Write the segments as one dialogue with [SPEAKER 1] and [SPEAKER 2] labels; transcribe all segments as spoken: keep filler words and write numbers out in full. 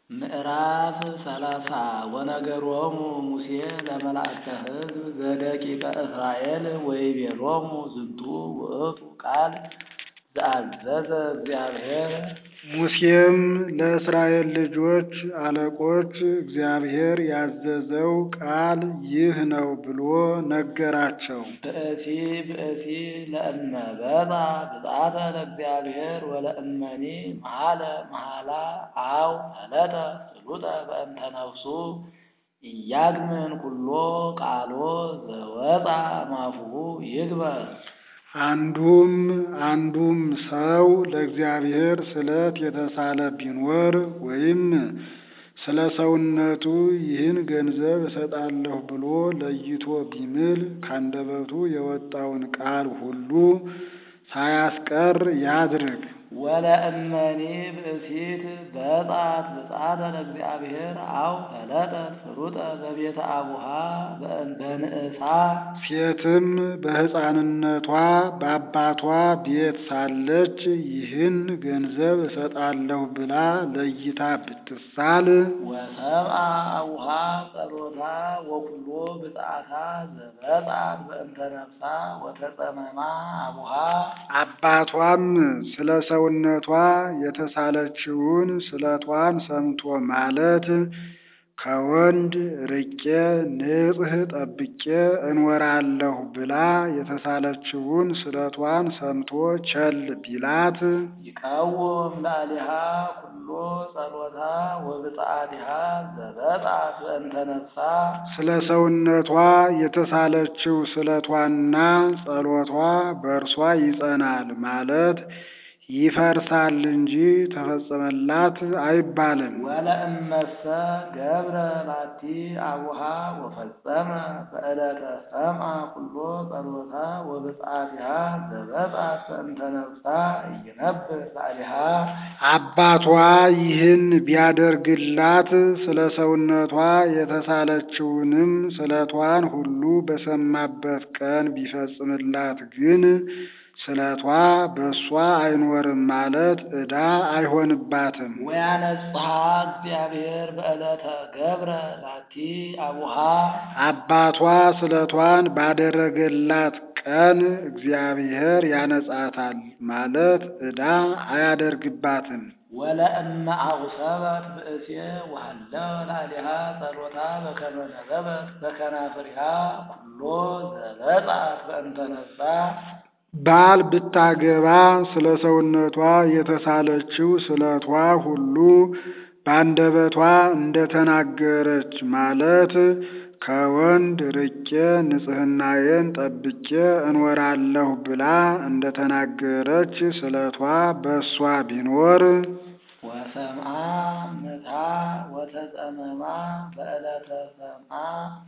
[SPEAKER 1] ምዕራፍ ሰላሳ ወነገሮሙ ሙሴ ለመላእክተ ሕዝብ ዘደቂቀ እስራኤል ወይቤሎሙ ዝንቱ ውእቱ ቃል ዘአዘዘ እግዚአብሔር።
[SPEAKER 2] ሙሴም ለእስራኤል ልጆች አለቆች እግዚአብሔር ያዘዘው ቃል ይህ ነው ብሎ ነገራቸው።
[SPEAKER 1] ብእሲ ብእሲ ለእመ በጽሐ ብጽዓተ ለእግዚአብሔር ወለእመኒ መሐለ መሐላ አው ሀለተ ስሉጠ በእንተ ነፍሱ ኢያግምን ኩሎ ቃሎ ዘወፃ እምአፉሁ ይግበር።
[SPEAKER 2] አንዱም አንዱም ሰው ለእግዚአብሔር ስለት የተሳለ ቢኖር ወይም ስለ ሰውነቱ ይህን ገንዘብ እሰጣለሁ ብሎ ለይቶ ቢምል ካንደበቱ የወጣውን ቃል ሁሉ ሳያስቀር ያድርግ።
[SPEAKER 1] ወለእመኒ ብእሲት በጽሐት ብጽዓተ ለእግዚአብሔር አው ሀለጠት ፍሩጠ በቤተ አቡሃ በንእሳ።
[SPEAKER 2] ሴትም በሕፃንነቷ በአባቷ ቤት ሳለች ይህን ገንዘብ እሰጣለሁ ብላ ለይታ ብትሳል
[SPEAKER 1] ወሰምዐ አቡሃ ጸሎታ ወኩሎ ብጽዓታ ዘበጽሐት በእንተ ነፍሳ ወተጸመማ አቡሃ።
[SPEAKER 2] አባቷም ስለ ሰውነቷ የተሳለችውን ስለቷን ሰምቶ ማለት ከወንድ ርቄ ንጽሕ ጠብቄ እንወራለሁ ብላ የተሳለችውን ስለቷን ሰምቶ ቸል ቢላት
[SPEAKER 1] ይቃወም ላዕሌሃ ኩሎ ጸሎታ ወብጽዓቲሃ ዘበጽሐት በእንተ ነፍሳ።
[SPEAKER 2] ስለ ሰውነቷ የተሳለችው ስለቷና ጸሎቷ በእርሷ ይጸናል ማለት ይፈርሳል እንጂ ተፈጸመላት አይባልም።
[SPEAKER 1] ወለእመሰ ገብረ ላቲ አቡሃ ወፈጸመ በዕለተ ሰምዐ ኩሎ ጸሎታ ወብጽዓቲሃ ዘበጽሐት በእንተ ነፍሳ ኢይነብር ላዕሌሃ። አባቷ
[SPEAKER 2] ይህን ቢያደርግላት ስለ ሰውነቷ የተሳለችውንም ስለቷን ሁሉ በሰማበት ቀን ቢፈጽምላት ግን ስለቷ በእሷ አይኖርም ማለት ዕዳ አይሆንባትም።
[SPEAKER 1] ወያነጽሐ እግዚአብሔር በዕለተ ገብረ ላቲ አቡሃ።
[SPEAKER 2] አባቷ ስለቷን ባደረገላት ቀን እግዚአብሔር ያነጻታል ማለት ዕዳ አያደርግባትም።
[SPEAKER 1] ወለእመ አቁሰበት ብእሴ ወሀለወ ላዕሌሃ ጸሎታ በከመ ነበበት በከናፍሪሃ ኩሎ ዘበጽሐት በእንተ ነፍሳ።
[SPEAKER 2] ባል ብታገባ ስለ ሰውነቷ የተሳለችው ስለቷ ሁሉ ባንደበቷ እንደተናገረች ማለት ከወንድ ርቄ ንጽሕናዬን ጠብቄ እንወራለሁ ብላ እንደተናገረች ስለቷ በእሷ ቢኖር
[SPEAKER 1] ወሰምዐ ምታ ወተጸመማ በዕለተ ሰምዐ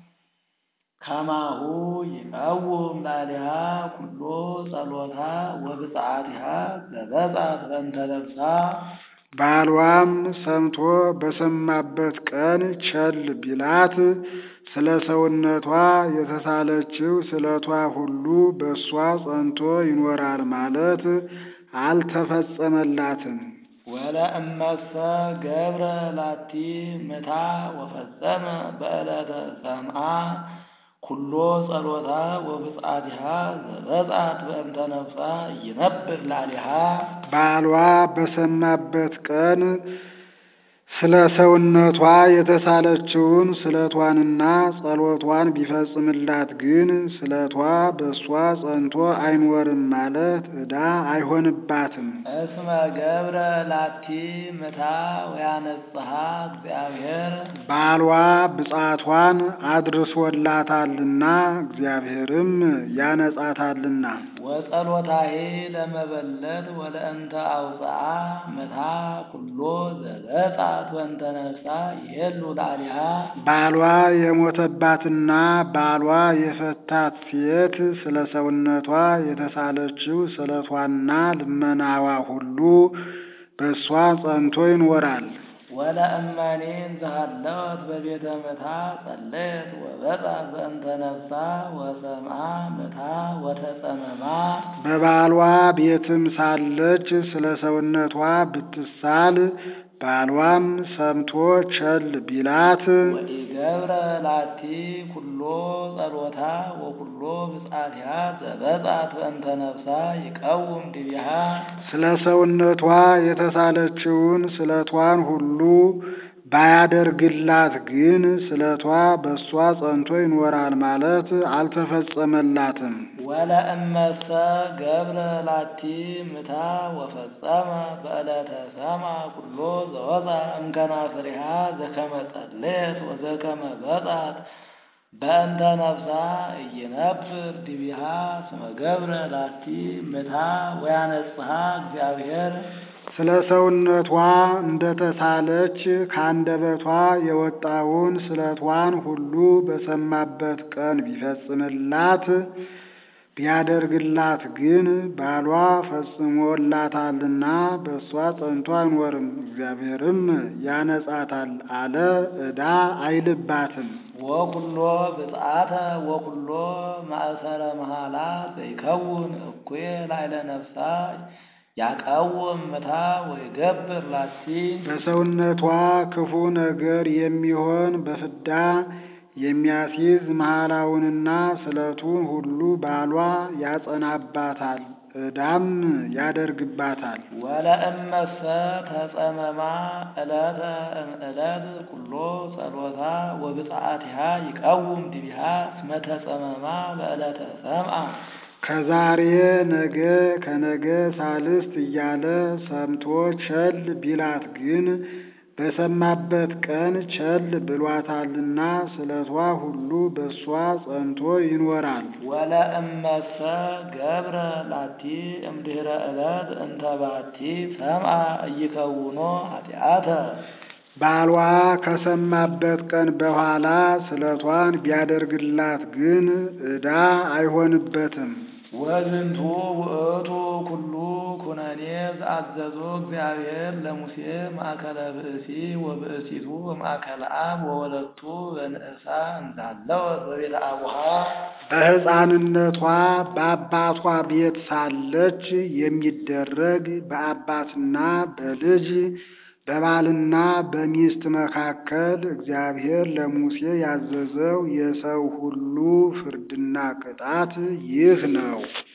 [SPEAKER 1] ከማሁ ይቃወም ላዕሌሃ ኩሎ ጸሎታ ወብጽዓቲሃ ዘበጽሐት በእንተ ነፍሳ።
[SPEAKER 2] ባሏም ሰምቶ በሰማበት ቀን ቸል ቢላት ስለ ሰውነቷ የተሳለችው ስለቷ ሁሉ በእሷ ጸንቶ ይኖራል ማለት አልተፈጸመላትም።
[SPEAKER 1] ወለእመሰ ገብረ ላቲ ምታ ወፈጸመ በዕለተ ሰምዐ ኩሎ ጸሎታ ወብጽዓቲሃ ዘበጽሐት በእንተ ነፍሳ ኢይነብር ላዕሌሃ።
[SPEAKER 2] ባሏ በሰማበት ቀን ስለ ሰውነቷ የተሳለችውን ስለቷንና ጸሎቷን ቢፈጽምላት ግን ስለቷ በእሷ ጸንቶ አይኖርም ማለት ዕዳ አይሆንባትም።
[SPEAKER 1] እስመ ገብረ ላቲ ምታ ወያነጽሐ እግዚአብሔር።
[SPEAKER 2] ባሏ ብጽዓቷን አድርሶላታልና እግዚአብሔርም ያነጻታልና።
[SPEAKER 1] ወጸሎታሄ ለመበለት ወለእንተ አውፅአ ምታ ኩሎ ዘበጽሐት በእንተ ነፍሳ ይሄሉ ላዕሌሃ።
[SPEAKER 2] ባሏ የሞተባትና ባሏ የፈታት ሴት ስለ ሰውነቷ የተሳለችው ስለቷና ልመናዋ ሁሉ በእሷ ጸንቶ ይኖራል።
[SPEAKER 1] ወለእመኒ እንዘሃለወት በቤተ ምታ ጸለየት ወበጽሐት በእንተ ነፍሳ ወሰምዐ ምታ ወተጸመማ።
[SPEAKER 2] በባሏ ቤትም ሳለች ስለ ሰውነቷ ብትሳል ባሏም ሰምቶ ቸል ቢላት
[SPEAKER 1] ወኢገብረ ላቲ ኩሎ ጸሎታ ወኩሎ ብጻቲሃ ዘበጻት በእንተ ነፍሳ ይቀውም ዲቢሃ
[SPEAKER 2] ስለ ሰውነቷ የተሳለችውን ስለቷን ሁሉ ባያደርግላት ግን ስለቷ በሷ ጸንቶ ይኖራል ማለት አልተፈጸመላትም።
[SPEAKER 1] ወለእመሰ ገብረ ላቲ ምታ ወፈጸመ በዕለተ ሰማ ኩሎ ዘወፃ እምከናፍሪሃ ዘከመ ጸልየት ወዘከመ በጻት በእንተ ነፍሳ ኢይነብር ዲቢሃ እስመ ገብረ ላቲ ምታ ወያነጽሃ እግዚአብሔር ስለ ሰውነቷ እንደተሳለች ካንደበቷ የወጣውን ስለቷን ሁሉ በሰማበት ቀን ቢፈጽምላት ቢያደርግላት ግን ባሏ ፈጽሞላታልና በእሷ ጸንቶ አይኖርም፣ እግዚአብሔርም ያነጻታል አለ ዕዳ አይልባትም። ወኩሎ ብጽአተ ወኩሎ ማእሰረ መሃላ ዘይከውን እኩየ ላዕለ ነፍሳ ያቀውም ምታ ወይገብር ላቲ
[SPEAKER 2] በሰውነቷ ክፉ ነገር የሚሆን በፍዳ የሚያስይዝ መሃላውንና ስለቱን ሁሉ ባሏ ያጸናባታል፣ ዕዳም ያደርግባታል።
[SPEAKER 1] ወለእመሰ ተጸመማ ዕለተ እምዕለት ኩሎ ጸሎታ ወብጽአቲሃ ይቀውም ዲቢሃ እስመ ተጸመማ በዕለተ ሰምአ
[SPEAKER 2] ከዛሬ ነገ ከነገ ሳልስት እያለ ሰምቶ ቸል ቢላት ግን በሰማበት ቀን ቸል ብሏታልና ስለቷ ሁሉ በሷ ጸንቶ ይኖራል።
[SPEAKER 1] ወለእመሰ ገብረ ላቲ እምድኅረ ዕለት እንተ ባቲ ሰምአ ኢይከውኖ ኃጢአተ
[SPEAKER 2] ባሏ ከሰማበት ቀን በኋላ ስለቷን ቢያደርግላት ግን ዕዳ አይሆንበትም።
[SPEAKER 1] ወዝንቱ ውእቱ ኩሉ ኩነኔ ዘአዘዞ እግዚአብሔር ለሙሴ ማእከለ ብእሲ ወብእሲቱ ወማእከለ አብ ወወለቱ በንእሳ እንዳለወት በቤተ አቡሃ
[SPEAKER 2] በሕፃንነቷ በአባቷ ቤት ሳለች የሚደረግ በአባትና በልጅ በባልና በሚስት መካከል እግዚአብሔር ለሙሴ ያዘዘው የሰው ሁሉ ፍርድና ቅጣት ይህ ነው።